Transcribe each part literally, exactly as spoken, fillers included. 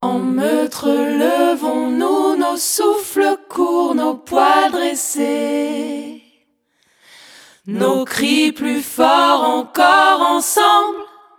En meute relevons-nous, nos souffles courts, nos poils dressés, nos cris plus forts encore ensemble.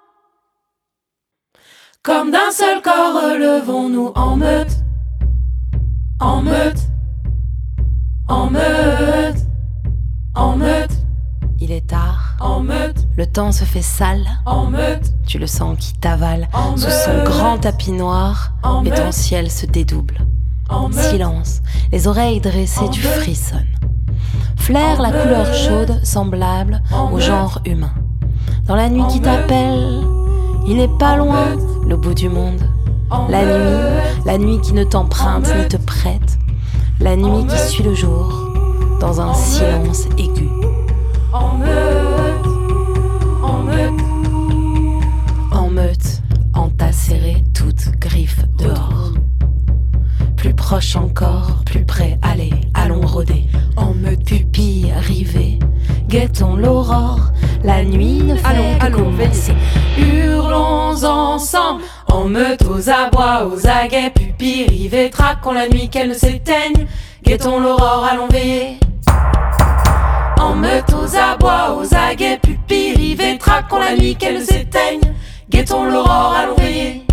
Comme d'un seul corps relevons-nous en meute, en meute, en meute, en meute. Il est tard, en meute, le temps se fait sale, en meute, tu le sens qui t'avale en sous meute, son grand tapis noir, en et ton meute, ciel se dédouble. en meute, Silence, les oreilles dressées, en tu meute, frissonnes. Flaire la en couleur meute, chaude, semblable en au meute, genre humain. Dans la nuit en qui meute, t'appelle, il n'est pas en loin, meute, le bout du monde. en La meute, nuit, la nuit qui ne t'emprunte en ni meute, te prête. La nuit en qui meute, suit le jour, dans un en meute, silence aigu. en meute, en meute, En meute, entassérée, toute griffe dehors. Plus proche encore, plus près, allez, allons rôder. En meute, pupilles rivées, guettons l'aurore. La nuit ne fait allons, que allons, commencer. hurlons ensemble, en meute aux abois, aux aguets, pupilles rivées, traquons la nuit qu'elle ne s'éteigne, guettons l'aurore, allons veiller. En meute aux abois, aux aguets, pupilles rivées, traquons la nuit qu'elle ne s'éteigne, guettons l'aurore, allons veiller.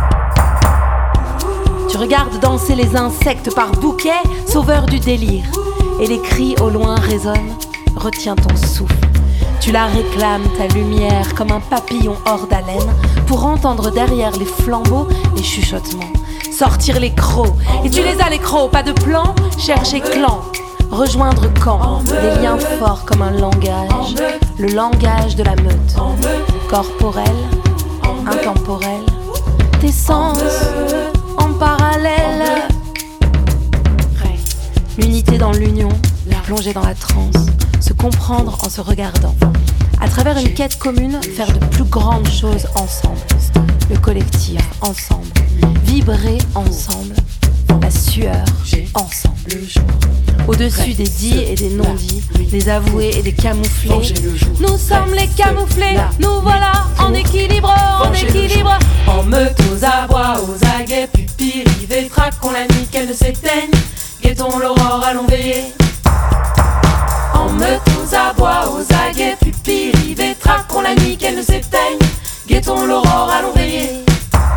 Tu regardes danser les insectes par bouquets, sauveurs du délire. Et les cris au loin résonnent, retiens ton souffle. Tu la réclames, ta lumière, comme un papillon hors d'haleine, pour entendre derrière les flambeaux les chuchotements. Sortir les crocs, et tu les as les crocs, pas de plan, chercher clan. Rejoindre camp, des liens forts comme un langage, le langage de la meute. Corporel, intemporel, tes sens en parallèle. L'unité dans l'union, plonger dans la transe, se comprendre en se regardant. À travers une quête commune, faire de plus grandes choses ensemble. Le collectif ensemble, vibrer ensemble, la sueur ensemble. Au-dessus des dits et des non-dits, des avoués et des camouflés. Nous sommes les camouflés, nous voilà en équilibre, en équilibre. En meute aux abois, aux aguets, pupilles rivées, traquons la nuit qu'elle ne s'éteigne, guettons l'aurore, allons veiller. En meute aux abois, aux aguets, pupilles rivées, traquons la nuit qu'elle ne s'éteigne, guettons l'aurore, allons veiller.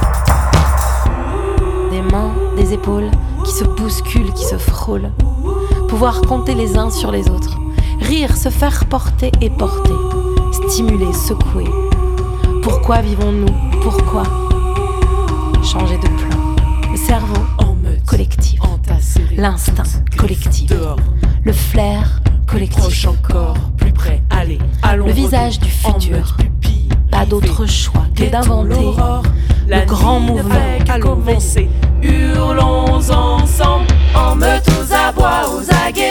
Des mains, des épaules qui se bousculent, qui se frôlent. Pouvoir compter les uns sur les autres. Rire, se faire porter et porter. Stimuler, secouer. Pourquoi vivons-nous? Pourquoi? Changer de plan. Le cerveau collectif. L'instinct collectif. Le flair collectif. Encore, plus près, allez, allons. Le visage du futur. Pas d'autre choix que d'inventer le grand mouvement. Allons commencer. Hurlons ensemble, en meute aux abois, aux aguets.